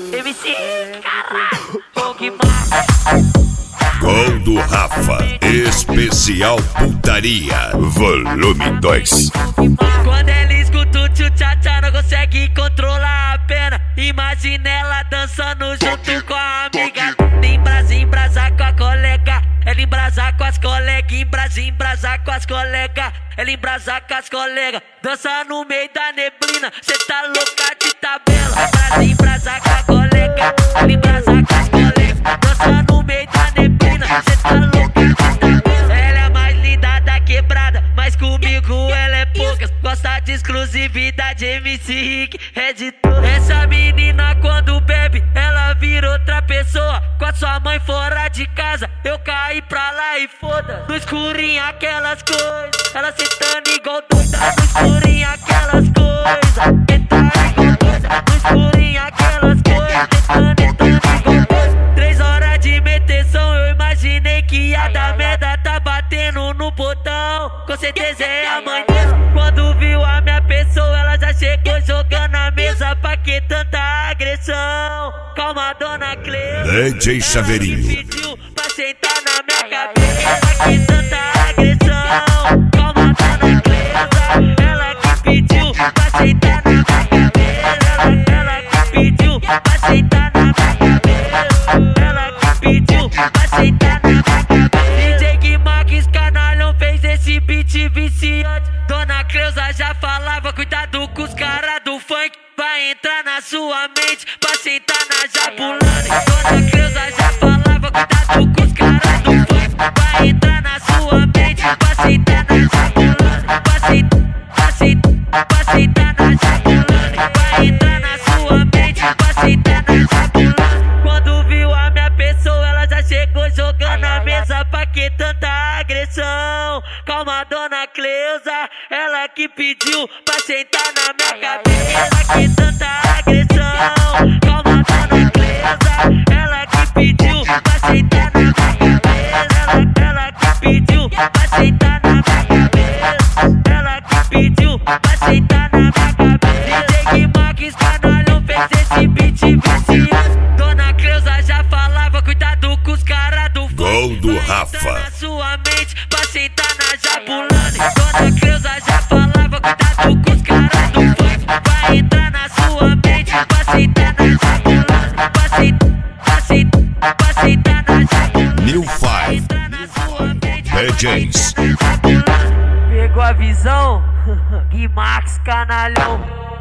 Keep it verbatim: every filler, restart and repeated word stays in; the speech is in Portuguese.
M C, caralho, o Guimarães. Gol do Rafa, especial putaria, volume dois. Quando ela escuta o tchu-tchá-tchá, não consegue controlar a pena. Imagina ela dançando junto com a amiga. Embrasa, embrasa com a colega. Ela embrasa com as colegas, embrasa, embrasa com as colegas. Ela embrasa com as colegas. Dança no meio da neblina, cê tá louca de tabela. Embrasa, embrasa com a colega. Ela embrasa com as colegas. Dança no meio da neblina, cê tá louca de tabela. Ela é a mais linda da quebrada, mas comigo ela é poucas. Gosta de exclusividade, M C Rick é de tudo. Essa menina quando bebe, ela vira outra pessoa. Com a sua mãe fora de casa, eu caí pra lá e foda. No escurinho aquelas coisas, ela sentando igual doida. No escurinho aquelas coisas, sentando igual doida. No escurinho aquelas coisas, sentando, sentando igual doida. Três horas de meteção, eu imaginei que ia dar merda. Tá batendo no botão, com certeza é a mãe dela. Quando viu a minha pessoa, ela já chegou jogando a mesa. Pra que tanta agressão? Calma, dona Cleo. D J Chaveirinho. Pediu pra sentar na minha cabeça. Pra que tanta agressão? Calma, dona Cleo. Ela que pediu pra sentar na minha cabeça. Ela, ela que pediu pra sentar na minha cabeça. Ela que pediu pra sentar na minha cabeça. D J Guimarães Canalhão fez esse beat viciante. Dona Cleusa já falava, cuidado com os caras do funk. Vai entrar na sua mente pra sentar na Jabulani. Dona Cleusa já falava, cuidado com os caras do funk. Vai entrar na sua mente pra sentar na Jabulani. Pra sentar, pra sentar, pra sentar na Jabulani. Vai entrar na sua mente pra sentar na Jabulani. Quando viu a minha pessoa, ela já chegou jogando a mesa. Pra que tanta agressão? Calma, dona Cleusa, ela que pediu pra sentar na minha cabeça. Pra que tanta agressão? Calma, dona Cleusa, ela que pediu pra sentar na minha cabeça. Ela, ela que pediu pra sentar na minha cabeça. Ela que pediu pra sentar na minha cabeça. D J Guimarães Canalhão fez esse beat viciante. Dona Cleusa já falava, cuidado com os caras do funk. Gol do Rafa. Na sua mente pra sentar na Jabulani. Dona Cleusa já falava, cuidado com os caras do funk. Vai entrar na sua mente pra sentar na Jabulani. Pra sentar, pra sentar, pra sentar na Jabulani. New Five D Js. Pegou a visão? Guimarães Canalhão.